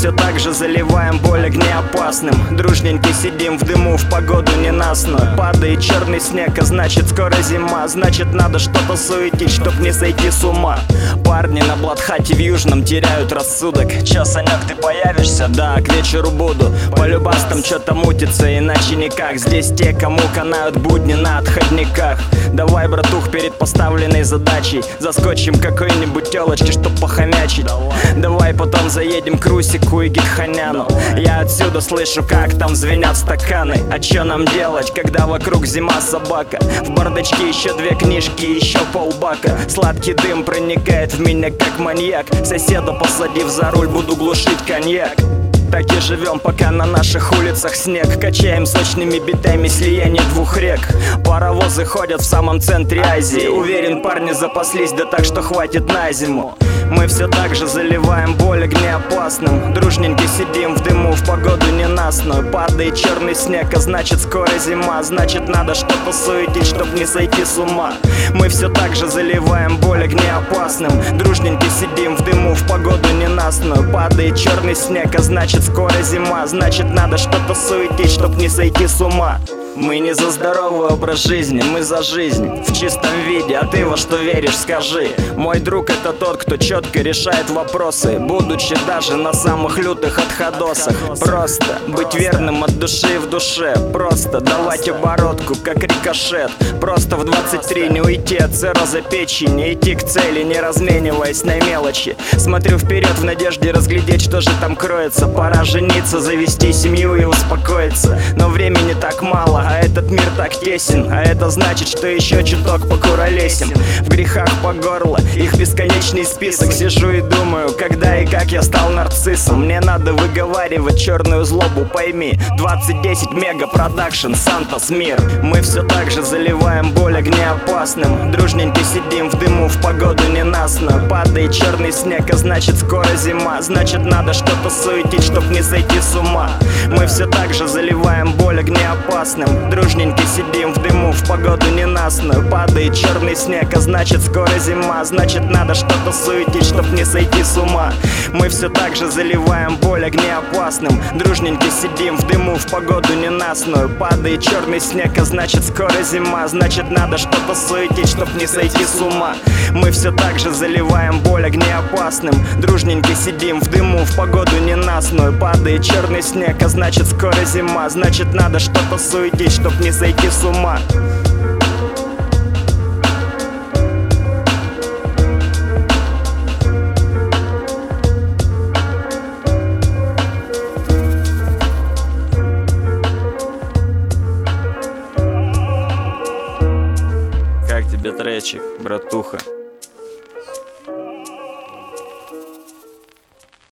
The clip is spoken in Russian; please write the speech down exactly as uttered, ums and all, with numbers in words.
все так же заливаем боль огнеопасным. Дружненько сидим в дыму в погоду ненастную. Падает черный снег, а значит скоро зима. Значит надо что-то суетить, чтоб не сойти с ума. Парни на Бладхате в Южном теряют рассудок. Чё, Санёк, ты появишься? Да, к вечеру буду. По любастам что-то мутится, иначе никак. Здесь те, кому канают будни на отходниках. Давай, братух, перед поставленной задачей заскочим какой-нибудь телочки, чтоб похомячить. Давай потом заедем к Русику и Гитханяну. Я отсюда слышу, как там звенят стаканы. А чё нам делать, когда вокруг зима собака? В бардачке еще две книжки, еще полбака. Сладкий дым проникает в меня как маньяк. Соседа посадив за руль, буду глушить коньяк. Так и живем, пока на наших улицах снег. Качаем сочными битами слияние двух рек. Паровозы ходят в самом центре Азии. Уверен, парни запаслись, да так, что хватит на зиму. Мы все так же заливаем боль огнеопасным. Дружненько сидим в дыму в погоду ненастную. Падает черный снег, а значит скоро зима. Значит надо что-то суетить, чтоб не сойти с ума. Мы все так же заливаем боль огнеопасным. Дружненько сидим в дыму в погоду ненастную. Падает черный снег, а значит скоро зима. Значит надо что-то суетить, чтоб не сойти с ума. Мы не за здоровый образ жизни, мы за жизнь в чистом виде. А ты во что веришь, скажи? Мой друг — это тот, кто четко решает вопросы, будучи даже на самых лютых отходосах. Просто быть верным от души в душе. Просто давать оборотку, как рикошет. Просто в двадцать три не уйти от цирроза печени. Идти к цели, не размениваясь на мелочи. Смотрю вперед в надежде разглядеть, что же там кроется. Пора жениться, завести семью и успокоиться. Но времени так мало, а этот мир так тесен. А это значит, что еще чуток покуролесим. В грехах по горло, их бесконечный список. Сижу и думаю, когда и как я стал нарциссом. Мне надо выговаривать черную злобу, пойми. Двадцать десять мега продакшн, Сантос мир. Мы все так же заливаем боль огнеопасным. Дружненько сидим в дыму в погоду ненастную. Падает черный снег, а значит скоро зима. Значит надо что-то суетить, чтоб не сойти с ума. Мы все так же заливаем боль огнеопасным. Дружненько сидим в дыму в погоду ненастную. Падает черный снег, а значит скоро зима. Значит надо что-то суетить, чтоб не сойти с ума. Мы все так же заливаем боль огнеопасным. Дружненько сидим в дыму в погоду ненастную. Падает черный снег, а значит скоро зима. Значит надо что-то суетить, чтоб не сойти с ума. Мы все так же заливаем боль огнеопасным. Дружненько сидим в дыму в погоду ненастную. Падает черный снег, а значит скоро зима. Значит надо что-то суетить, чтоб не сойти с ума. Как тебе тречик, братуха?